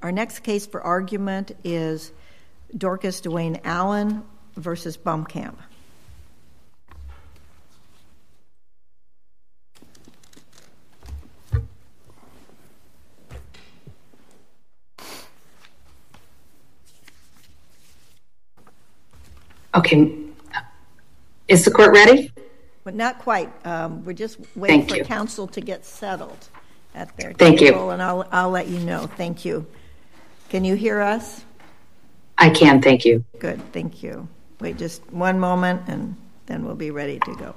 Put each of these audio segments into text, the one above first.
Our next case for argument is Dorcas Dwayne Allen versus Bumcamp. Okay. Is the court ready? But not quite. We're just waiting for counsel to get settled at their table. Thank you. And I'll let you know. Thank you. Can you hear us? I can, thank you. Good, thank you. Wait just one moment and then we'll be ready to go.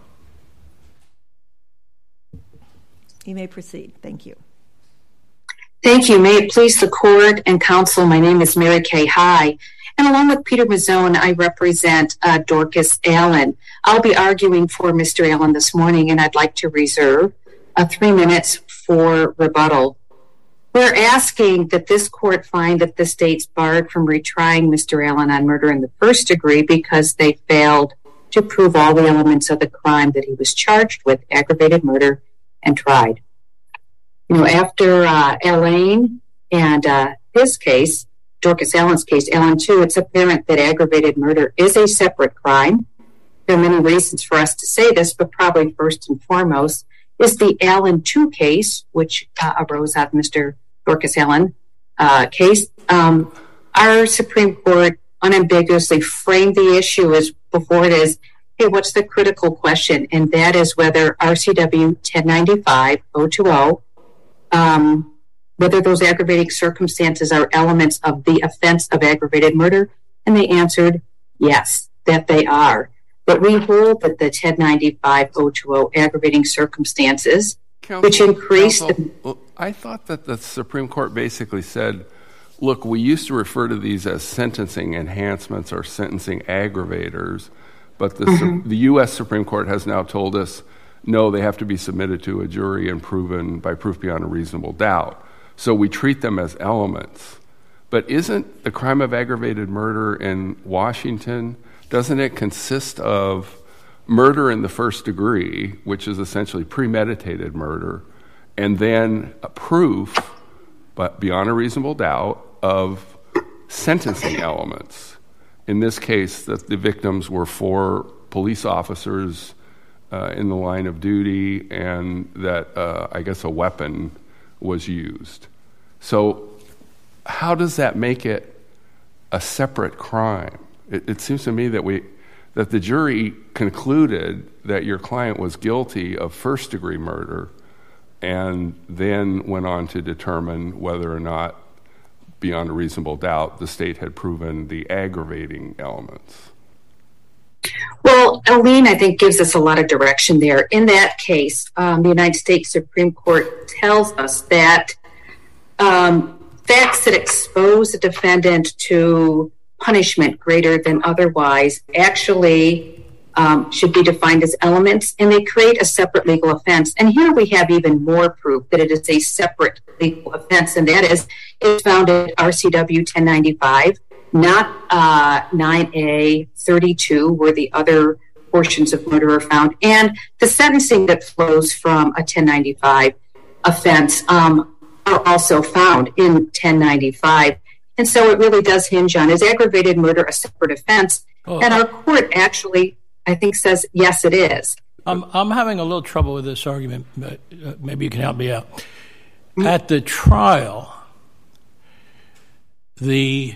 You may proceed. Thank you. Thank you. May it please the court and counsel, my name is Mary Kay High, and along with Peter Mazzone, I represent Dorcas Allen. I'll be arguing for Mr. Allen this morning, and I'd like to reserve 3 minutes for rebuttal. We're asking that this court find that the state's barred from retrying Mr. Allen on murder in the first degree because they failed to prove all the elements of the crime that he was charged with, aggravated murder, and tried. After Elaine and his case, Dorcas Allen's case, Allen 2, it's apparent that aggravated murder is a separate crime. There are many reasons for us to say this, but probably first and foremost is the Allen 2 case, which arose out of Mr. Dorcas Allen case. Our Supreme Court unambiguously framed the issue as before it is, hey, what's the critical question? And that is whether RCW 1095-020, whether those aggravating circumstances are elements of the offense of aggravated murder. And they answered yes, that they are. But we hold that the 1095-020 aggravating circumstances, which increased... I thought that the Supreme Court basically said, look, we used to refer to these as sentencing enhancements or sentencing aggravators, but the U.S. Supreme Court has now told us, no, they have to be submitted to a jury and proven by proof beyond a reasonable doubt. So we treat them as elements. But isn't the crime of aggravated murder in Washington, doesn't it consist of murder in the first degree, which is essentially premeditated murder, and then a proof, but beyond a reasonable doubt, of sentencing elements? In this case, that the victims were 4 police officers in the line of duty, and that I guess a weapon was used. So how does that make it a separate crime? It seems to me that the jury concluded that your client was guilty of first-degree murder and then went on to determine whether or not, beyond a reasonable doubt, the state had proven the aggravating elements. Well, Aline, I think, gives us a lot of direction there. In that case, the United States Supreme Court tells us that facts that expose a defendant to punishment greater than otherwise actually should be defined as elements, and they create a separate legal offense. And here we have even more proof that it is a separate legal offense, and that is it's found in RCW 1095, not 9A 32, where the other portions of murder are found. And the sentencing that flows from a 1095 offense are also found in 1095. And so it really does hinge on, is aggravated murder a separate offense? And our court actually, I think, says, yes, it is. I'm having a little trouble with this argument, but maybe you can help me out. At the trial, the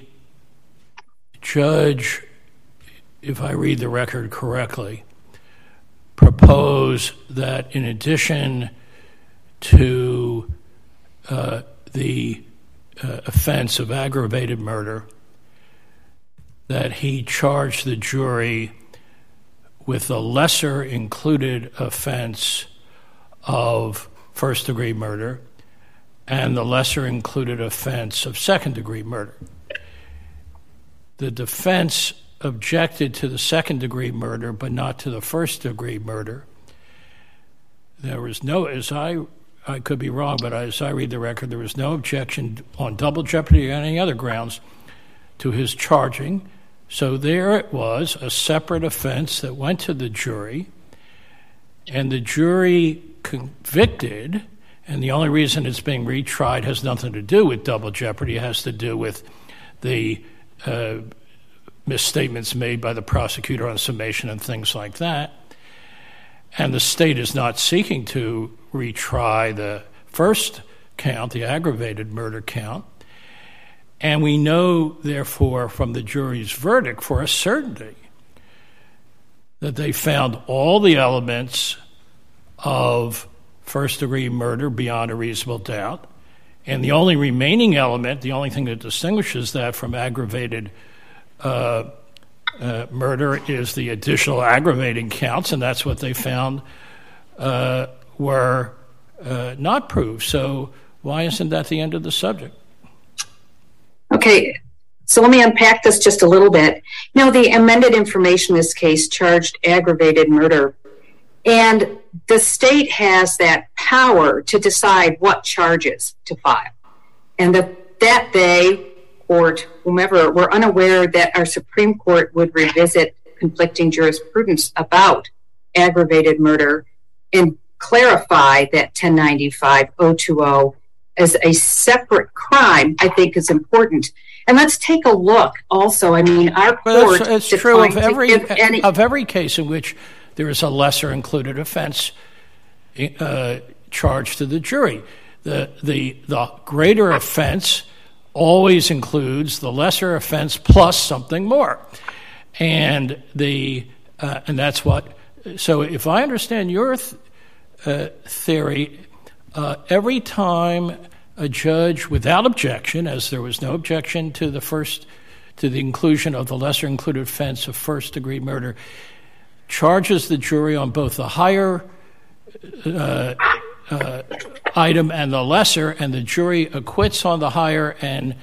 judge, if I read the record correctly, proposed that in addition to the offense of aggravated murder, that he charged the jury with the lesser included offense of first-degree murder and the lesser included offense of second-degree murder. The defense objected to the second-degree murder but not to the first-degree murder. There was no, I could be wrong, but as I read the record, there was no objection on double jeopardy or any other grounds to his charging. So there it was, a separate offense that went to the jury, and the jury convicted, And the only reason it's being retried has nothing to do with double jeopardy. It has to do with the misstatements made by the prosecutor on summation and things like that. And the state is not seeking to retry the first count, the aggravated murder count. And we know, therefore, from the jury's verdict for a certainty that they found all the elements of first-degree murder beyond a reasonable doubt. And the only remaining element, the only thing that distinguishes that from aggravated murder is the additional aggravating counts, and that's what they found were not proved. So why isn't that the end of the subject? Okay, so let me unpack this just a little bit. The amended information in this case charged aggravated murder, and the state has that power to decide what charges to file. And that they, court, whomever, were unaware that our Supreme Court would revisit conflicting jurisprudence about aggravated murder and clarify that 1095-020 as a separate crime, I think is important. And let's take a look also. I mean, our court... It's true of every case in which there is a lesser included offense charged to the jury. The greater offense always includes the lesser offense plus something more. And that's what... So if I understand your theory, every time a judge, without objection, as there was no objection to the inclusion of the lesser included offense of first-degree murder, charges the jury on both the higher item and the lesser, and the jury acquits on the higher and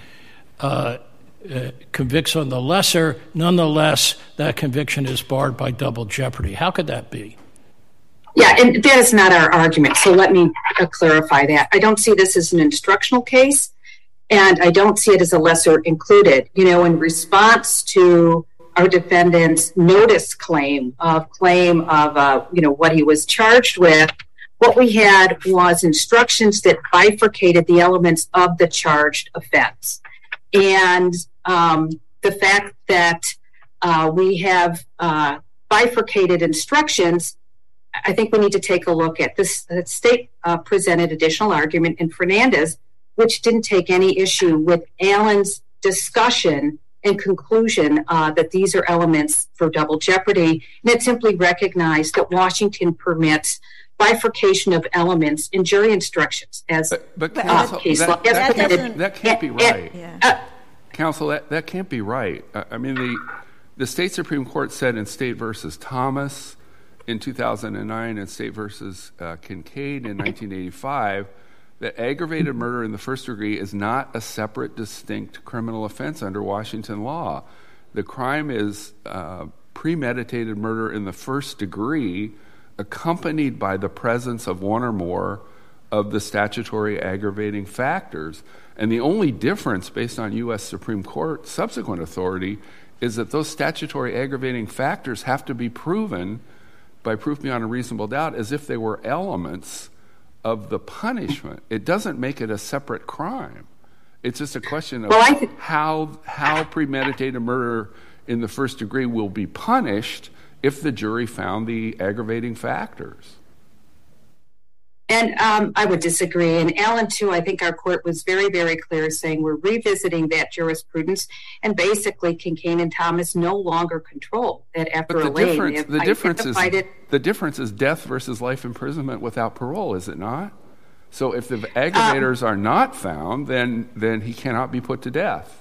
convicts on the lesser, nonetheless, that conviction is barred by double jeopardy. How could that be? Yeah, and that is not our argument, so let me clarify that. I don't see this as an instructional case, and I don't see it as a lesser included. In response to our defendant's notice claim of what he was charged with, what we had was instructions that bifurcated the elements of the charged offense. And the fact that we have bifurcated instructions, I think we need to take a look at this. The state presented additional argument in Fernandez, which didn't take any issue with Allen's discussion and conclusion that these are elements for double jeopardy. And it simply recognized that Washington permits bifurcation of elements in jury instructions as counsel, case law. That can't be right. Counsel, that can't be right. I mean, the state Supreme Court said in State versus Thomas in 2009 and State versus Kincaid in 1985 that aggravated murder in the first degree is not a separate, distinct criminal offense under Washington law. The crime is premeditated murder in the first degree accompanied by the presence of one or more of the statutory aggravating factors. And the only difference based on U.S. Supreme Court subsequent authority is that those statutory aggravating factors have to be proven by proof beyond a reasonable doubt as if they were elements of the punishment. It doesn't make it a separate crime. It's just a question of how premeditated murder in the first degree will be punished if the jury found the aggravating factors. And I would disagree. And Allen, too, I think our court was very, very clear saying we're revisiting that jurisprudence, and basically Kincaid and Thomas no longer control that after a lane. The difference is death versus life imprisonment without parole, is it not? So if the aggravators are not found, then he cannot be put to death.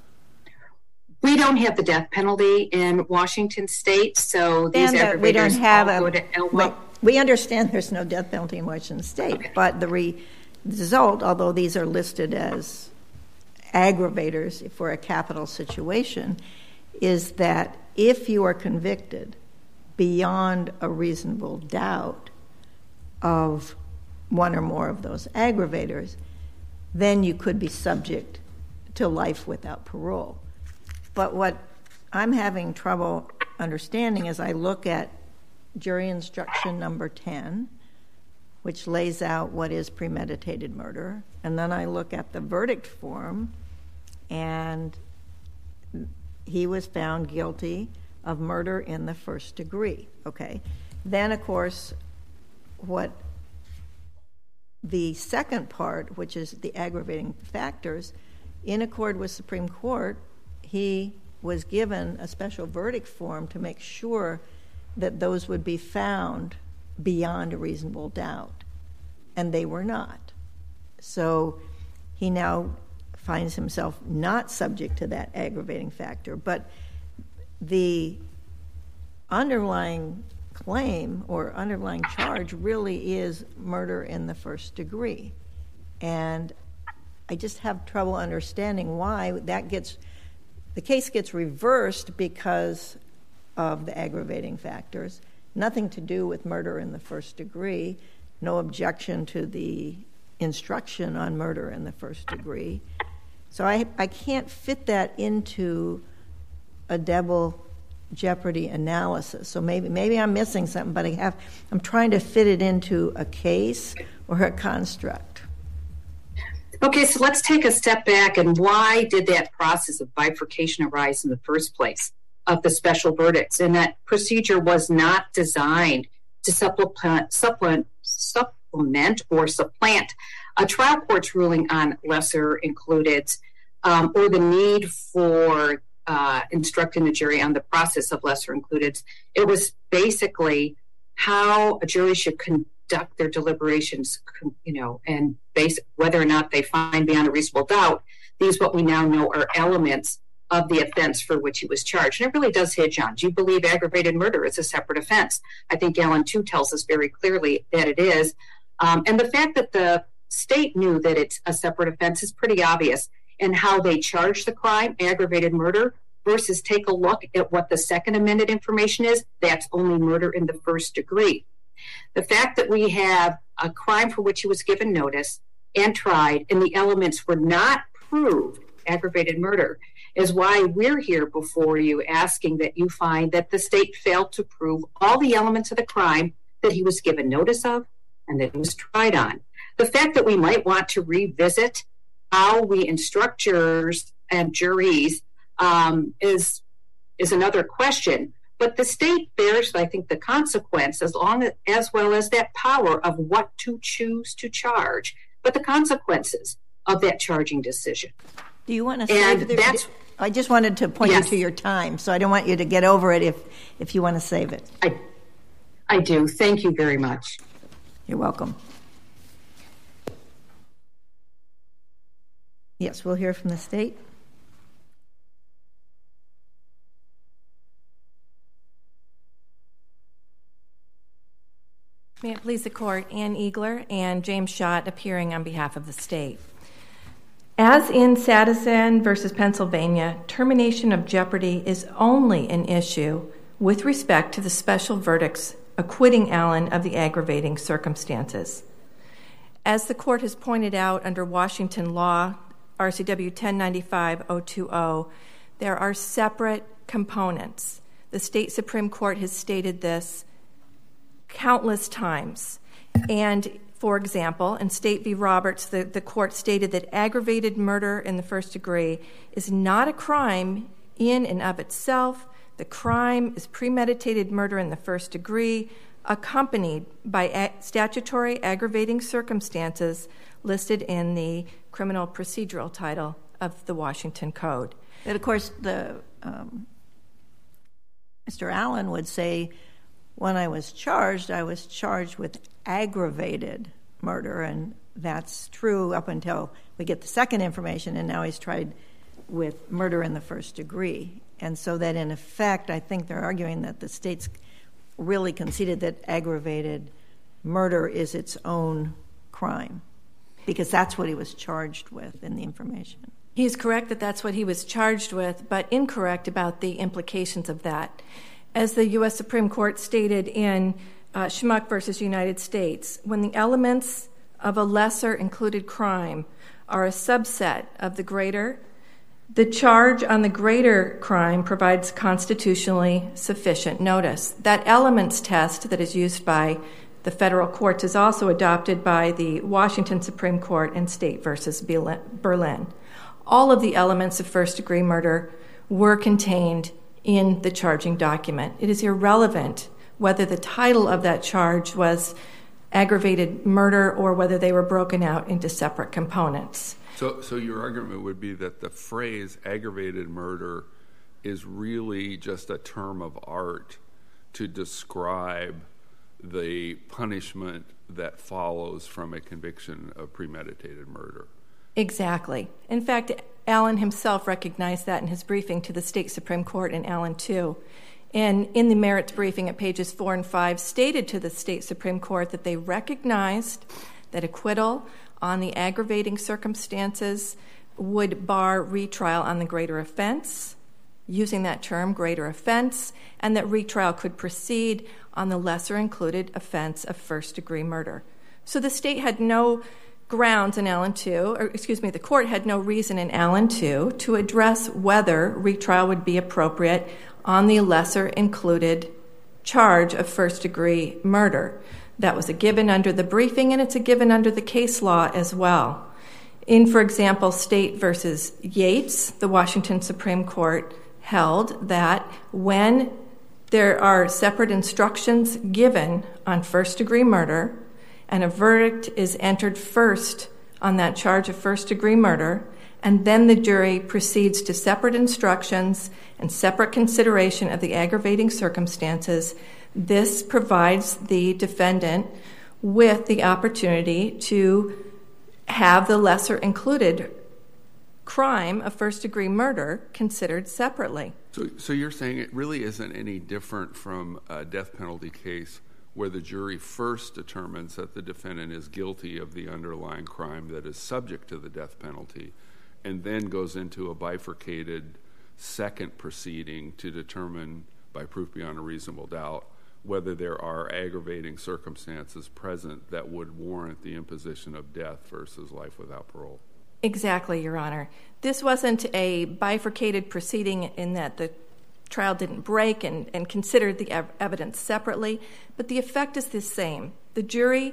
We don't have the death penalty in Washington State, so these aggravators go to Elwha. We understand there's no death penalty in Washington State, but the result, although these are listed as aggravators for a capital situation, is that if you are convicted beyond a reasonable doubt of one or more of those aggravators, then you could be subject to life without parole. But what I'm having trouble understanding as I look at jury instruction number 10, which lays out what is premeditated murder. And then I look at the verdict form, and he was found guilty of murder in the first degree. Okay. Then, of course, what the second part, which is the aggravating factors, in accord with Supreme Court, he was given a special verdict form to make sure that those would be found beyond a reasonable doubt, and they were not. So he now finds himself not subject to that aggravating factor, but the underlying claim or underlying charge really is murder in the first degree. And I just have trouble understanding why the case gets reversed because of the aggravating factors. Nothing to do with murder in the first degree, no objection to the instruction on murder in the first degree. So I can't fit that into a double jeopardy analysis. So maybe I'm missing something, but I'm trying to fit it into a case or a construct. Okay, so let's take a step back. And why did that process of bifurcation arise in the first place of the special verdicts? And that procedure was not designed to supplement or supplant a trial court's ruling on lesser included, or the need for instructing the jury on the process of lesser included. It was basically how a jury should conduct their deliberations, and whether or not they find beyond a reasonable doubt these what we now know are elements of the offense for which he was charged. And it really does hinge on, do you believe aggravated murder is a separate offense? I think Allen 2 tells us very clearly that it is. And the fact that the state knew that it's a separate offense is pretty obvious in how they charge the crime, aggravated murder, versus take a look at what the second amended information is. That's only murder in the first degree. The fact that we have a crime for which he was given notice and tried, and the elements were not proved, aggravated murder, is why we're here before you asking that you find that the state failed to prove all the elements of the crime that he was given notice of and that he was tried on. The fact that we might want to revisit how we instruct jurors and juries is another question. But the state bears, I think, the consequence as well as that power of what to choose to charge, but the consequences of that charging decision. Do you want to save it? I just wanted to point you to your time, so I don't want you to get over it if you want to save it. I do. Thank you very much. You're welcome. Yes, we'll hear from the state. May it please the Court, Ann Eagler and James Schott appearing on behalf of the state. As in Sadison versus Pennsylvania, termination of jeopardy is only an issue with respect to the special verdicts acquitting Allen of the aggravating circumstances. As the Court has pointed out under Washington law, RCW 1095-020, there are separate components. The state Supreme Court has stated this countless times. And, for example, in State v. Roberts, the court stated that aggravated murder in the first degree is not a crime in and of itself. The crime is premeditated murder in the first degree, accompanied by statutory aggravating circumstances listed in the criminal procedural title of the Washington Code. But, of course, Mr. Allen would say, when I was charged with aggravated murder, and that's true up until we get the second information, and now he's tried with murder in the first degree. And so that, in effect, I think they're arguing that the state's really conceded that aggravated murder is its own crime, because that's what he was charged with in the information. He's correct that that's what he was charged with, but incorrect about the implications of that. As the U.S. Supreme Court stated in Schmuck versus United States, when the elements of a lesser included crime are a subset of the greater, the charge on the greater crime provides constitutionally sufficient notice. That elements test that is used by the federal courts is also adopted by the Washington Supreme Court in State versus Berlin. All of the elements of first-degree murder were contained in the charging document. It is irrelevant whether the title of that charge was aggravated murder or whether they were broken out into separate components. So your argument would be that the phrase aggravated murder is really just a term of art to describe the punishment that follows from a conviction of premeditated murder. Exactly. In fact, Allen himself recognized that in his briefing to the state Supreme Court in Allen 2. And in the merits briefing at pages 4 and 5, stated to the state Supreme Court that they recognized that acquittal on the aggravating circumstances would bar retrial on the greater offense, using that term, greater offense, and that retrial could proceed on the lesser included offense of first-degree murder. So the state had no grounds in Allen 2, the court had no reason in Allen 2 to address whether retrial would be appropriate on the lesser included charge of first-degree murder. That was a given under the briefing, and it's a given under the case law as well. In, for example, State versus Yates, the Washington Supreme Court held that when there are separate instructions given on first-degree murder and a verdict is entered first on that charge of first-degree murder, and then the jury proceeds to separate instructions and separate consideration of the aggravating circumstances, this provides the defendant with the opportunity to have the lesser included crime of first-degree murder considered separately. So you're saying it really isn't any different from a death penalty case where the jury first determines that the defendant is guilty of the underlying crime that is subject to the death penalty, and then goes into a bifurcated second proceeding to determine, by proof beyond a reasonable doubt, whether there are aggravating circumstances present that would warrant the imposition of death versus life without parole. Exactly, Your Honor. This wasn't a bifurcated proceeding in that the trial didn't break and considered the evidence separately, but the effect is the same. The jury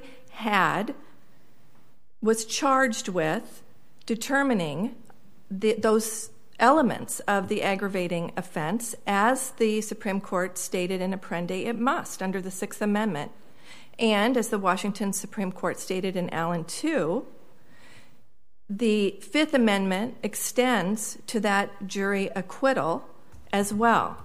was charged with determining those elements of the aggravating offense, as the Supreme Court stated in Apprendi it must under the Sixth Amendment. And as the Washington Supreme Court stated in Allen 2, the Fifth Amendment extends to that jury acquittal as well.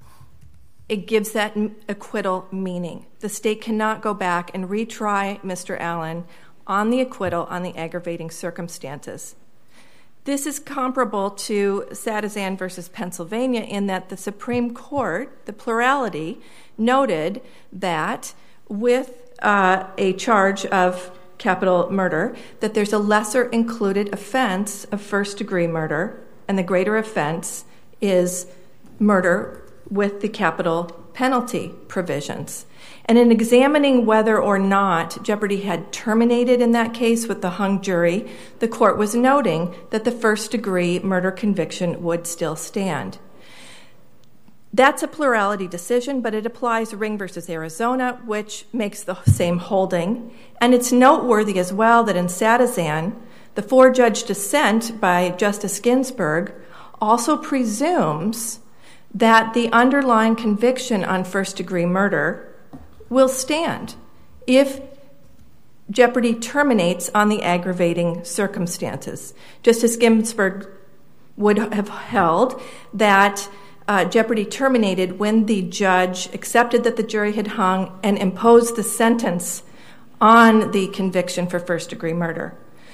It gives that acquittal meaning. The state cannot go back and retry Mr. Allen on the acquittal on the aggravating circumstances. This is comparable to Sadazan versus Pennsylvania in that the Supreme Court, the plurality, noted that with a charge of capital murder, that there's a lesser included offense of first-degree murder, and the greater offense is murder with the capital penalty provisions. And in examining whether or not jeopardy had terminated in that case with the hung jury, the court was noting that the first-degree murder conviction would still stand. That's a plurality decision, but it applies to Ring versus Arizona, which makes the same holding. And it's noteworthy as well that in Sadazan, the four-judge dissent by Justice Ginsburg also presumes that the underlying conviction on first-degree murder will stand if jeopardy terminates on the aggravating circumstances. Justice Ginsburg would have held that jeopardy terminated when the judge accepted that the jury had hung and imposed the sentence on the conviction for first-degree murder.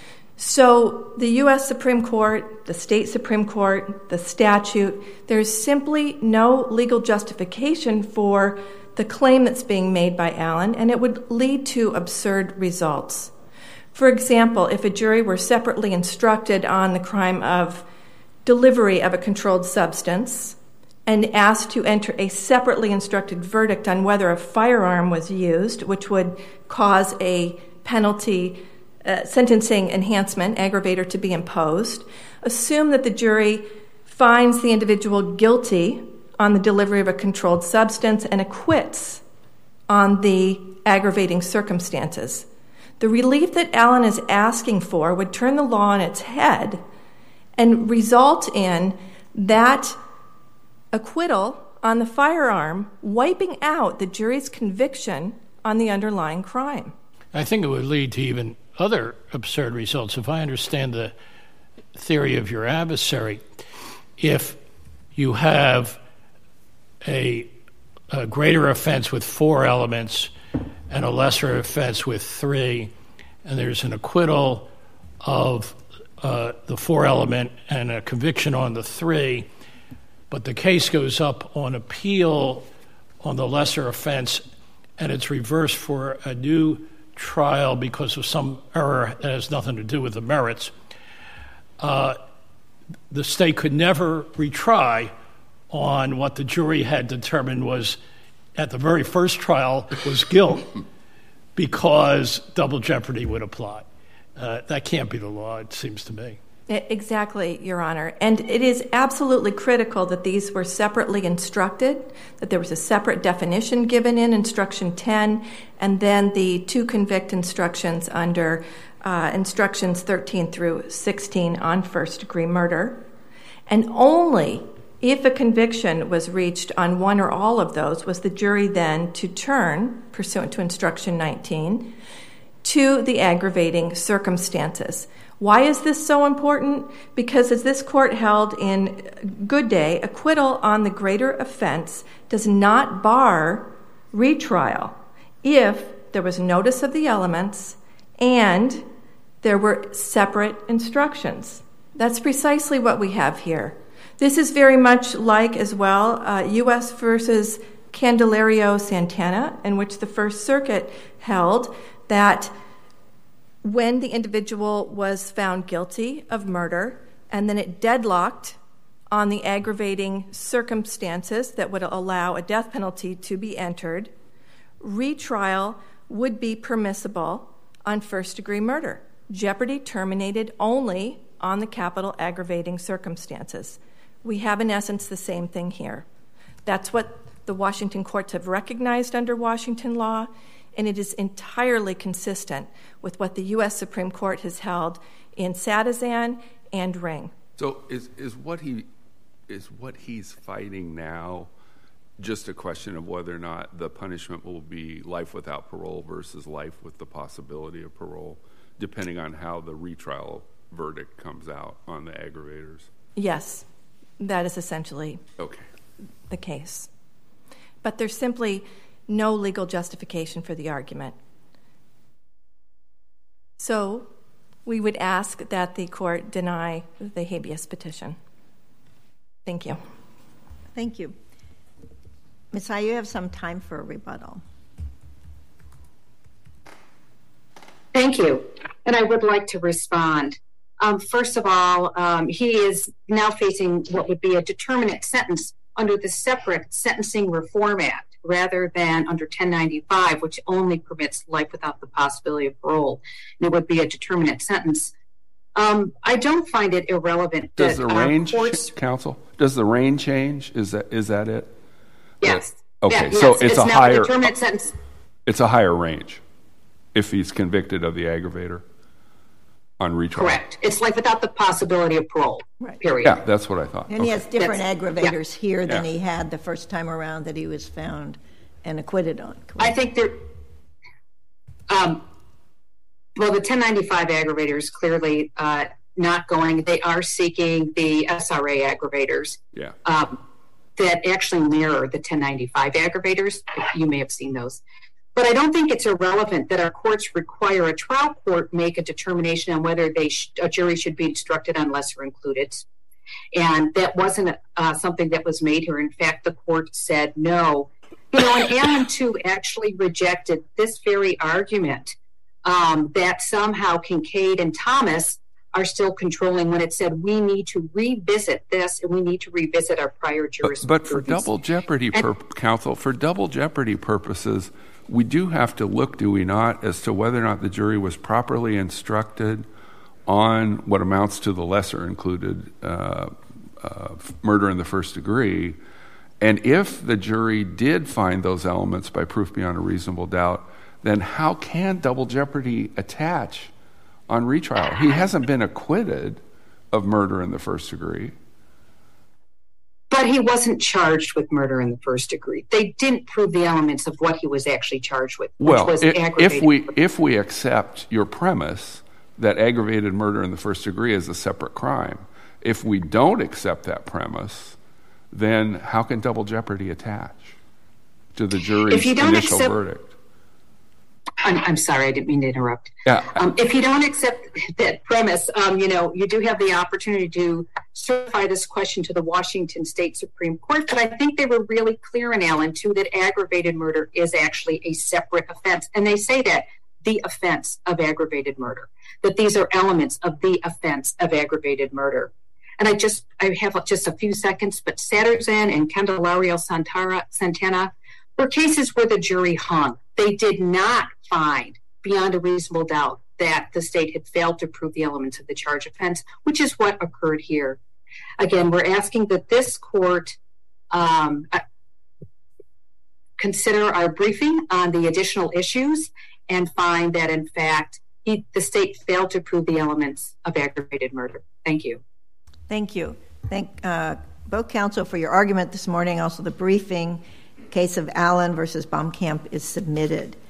So the U.S. Supreme Court, the state Supreme Court, the statute, there's simply no legal justification for the claim that's being made by Allen, and it would lead to absurd results. For example, if a jury were separately instructed on the crime of delivery of a controlled substance and asked to enter a separately instructed verdict on whether a firearm was used, which would cause a penalty sentencing enhancement, aggravator, to be imposed, assume that the jury finds the individual guilty on the delivery of a controlled substance and acquits on the aggravating circumstances. The relief that Allen is asking for would turn the law on its head and result in that acquittal on the firearm wiping out the jury's conviction on the underlying crime. I think it would lead to even other absurd results. If I understand the theory of your adversary, if you have a greater offense with 4 elements and a lesser offense with 3, and there's an acquittal of the 4 element and a conviction on the 3, but the case goes up on appeal on the lesser offense and it's reversed for a new trial because of some error that has nothing to do with the merits, the state could never retry on what the jury had determined was, at the very first trial, was guilt because double jeopardy would apply. That can't be the law, it seems to me. Exactly, Your Honor. And it is absolutely critical that these were separately instructed, that there was a separate definition given in Instruction 10, and then the 2 convict instructions under Instructions 13 through 16 on first-degree murder. And only if a conviction was reached on one or all of those was the jury then to turn, pursuant to Instruction 19, to the aggravating circumstances. Why is this so important? Because as this court held in Goodday, acquittal on the greater offense does not bar retrial if there was notice of the elements and there were separate instructions. That's precisely what we have here. This is very much like, as well, U.S. versus Candelario Santana, in which the First Circuit held that when the individual was found guilty of murder and then it deadlocked on the aggravating circumstances that would allow a death penalty to be entered, retrial would be permissible on first-degree murder. Jeopardy terminated only on the capital aggravating circumstances. We have, in essence, the same thing here. That's what the Washington courts have recognized under Washington law, and it is entirely consistent with what the U.S. Supreme Court has held in Sadazan and Ring. So is what he's fighting now just a question of whether or not the punishment will be life without parole versus life with the possibility of parole, depending on how the retrial verdict comes out on the aggravators? Yes, that is essentially the case. But there's simply no legal justification for the argument. So we would ask that the court deny the habeas petition. Thank you. Thank you. Ms. High, you have some time for a rebuttal. Thank you. And I would like to respond. First of all, he is now facing what would be a determinate sentence under the separate Sentencing Reform Act, rather than under 1095, which only permits life without the possibility of parole. And it would be a determinate sentence. I don't find it irrelevant. Does the range, counsel? Does the range change? Is that it? Yes. Okay, yeah, so yes. it's a now higher a determinate sentence. It's a higher range if he's convicted of the aggravator on retrial. Correct. It's life without the possibility of parole. Right. Period. Yeah, that's what I thought. And he has different aggravators here than he had the first time around that he was found and acquitted on. I think there. Well, the 1095 aggravators clearly not going. They are seeking the SRA aggravators. Yeah. That actually mirror the 1095 aggravators. You may have seen those. But I don't think it's irrelevant that our courts require a trial court make a determination on whether a jury should be instructed on lesser included. And that wasn't something that was made here. In fact, the court said no. And Allen 2 actually rejected this very argument that somehow Kincaid and Thomas are still controlling when it said we need to revisit this and we need to revisit our prior jurisprudence. But for double jeopardy, counsel, for double jeopardy purposes, we do have to look, do we not, as to whether or not the jury was properly instructed on what amounts to the lesser included murder in the first degree. And if the jury did find those elements by proof beyond a reasonable doubt, then how can double jeopardy attach on retrial? He hasn't been acquitted of murder in the first degree. But he wasn't charged with murder in the first degree. They didn't prove the elements of what he was actually charged with, which was aggravated murder. If we accept your premise that aggravated murder in the first degree is a separate crime, if we don't accept that premise, then how can double jeopardy attach to the jury's initial verdict? I'm sorry, I didn't mean to interrupt. Yeah. If you don't accept that premise, you do have the opportunity to certify this question to the Washington State Supreme Court, but I think they were really clear in Allen, too, that aggravated murder is actually a separate offense. And they say that, the offense of aggravated murder, that these are elements of the offense of aggravated murder. And I have just a few seconds, but Satterzan and Candelario Santana were cases where the jury hung. They did not find, beyond a reasonable doubt, that the state had failed to prove the elements of the charge offense, which is what occurred here. Again, we're asking that this court consider our briefing on the additional issues and find that, in fact, the state failed to prove the elements of aggravated murder. Thank you. Thank you. Thank both counsel for your argument this morning. Also, the briefing case of Allen versus Baumkamp is submitted.